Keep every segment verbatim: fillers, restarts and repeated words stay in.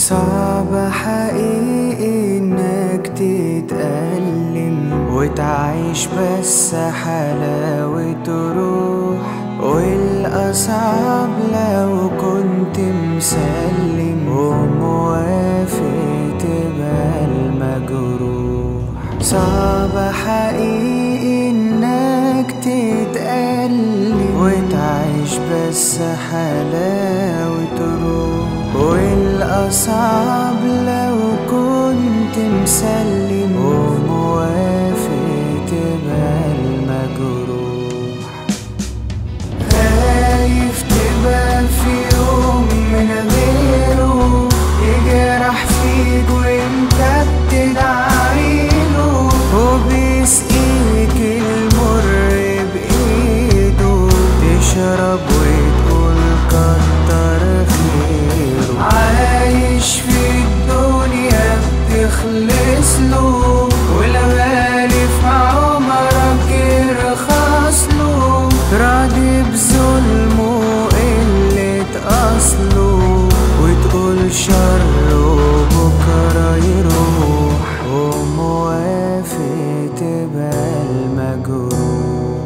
صعب حقيقي انك تتألم وتعيش بس حلاوة روح، والأصعب لو كنت مسلم وموافق تبقى المجروح. صعب حقيقي انك تتألم وتعيش بس حلاوة روح، والأصعب لو كنت مسلم وموافق تبقى المجروح. خايف تبقى في يوم من غيره يجرح فيك وانت بتدعيله، وبيسقيك المر بإيده، تشرب وتقول كتر خيره. عايش في الدنيا بتخلص له، والغالي في عمرك يرخص له، راضي بظلمه وقلة أصله، وتقول شره بكرة يروح، وموافق تبقى المجروح.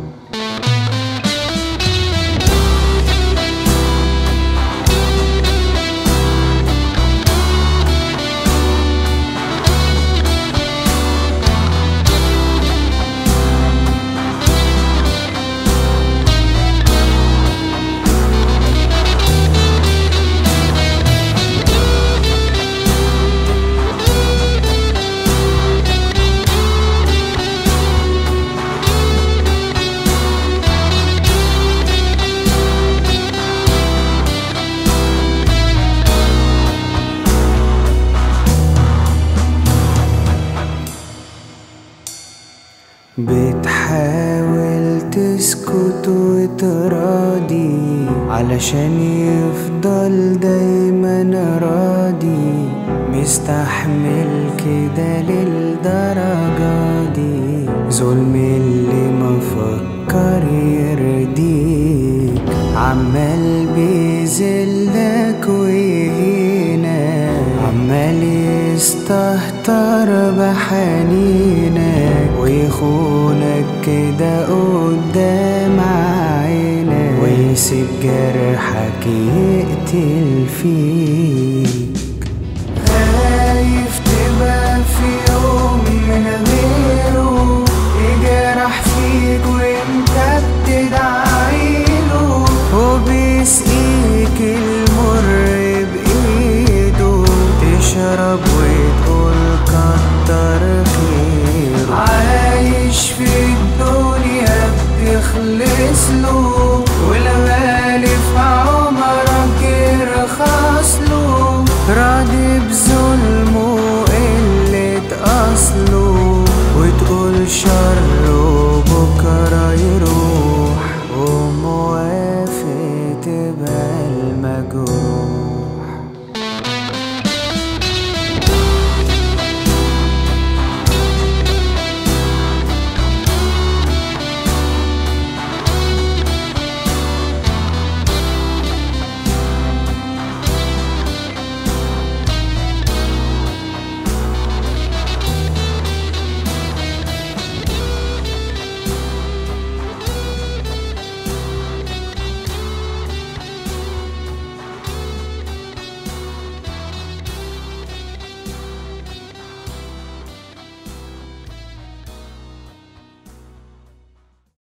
بتحاول تسكت وتراضي علشان يفضل دايما راضي، مستحمل كده للدرجة دي، ظلم اللي ما فكر يرضيك، عمال بيذلك ويهينك، عمال يستهتر بحنينك، ويخونك كده قدام عينك، ويسيب جرحك يقتل فيك. خايف تبقى في يوم من غيره يجرح فيك وانت بتدعيله، وبيسقيك المر بإيده، تشرب وتقول كتر خيره. عايش في الدنيا بتخلص له،